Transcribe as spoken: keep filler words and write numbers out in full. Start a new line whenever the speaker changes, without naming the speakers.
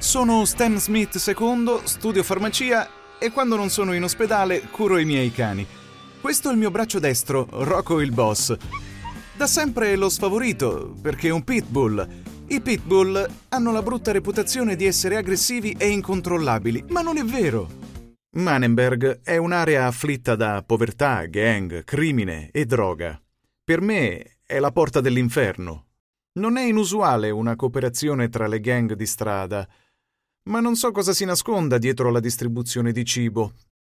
Sono Stan Smith secondo, studio farmacia e quando non sono in ospedale curo i miei cani. Questo è il mio braccio destro, Rocco il boss. Da sempre lo sfavorito, perché è un pitbull. I pitbull hanno la brutta reputazione di essere aggressivi e incontrollabili, ma non è vero. Manenberg è un'area afflitta da povertà, gang, crimine e droga. Per me è la porta dell'inferno. Non è inusuale una cooperazione tra le gang di strada, ma non so cosa si nasconda dietro la distribuzione di cibo.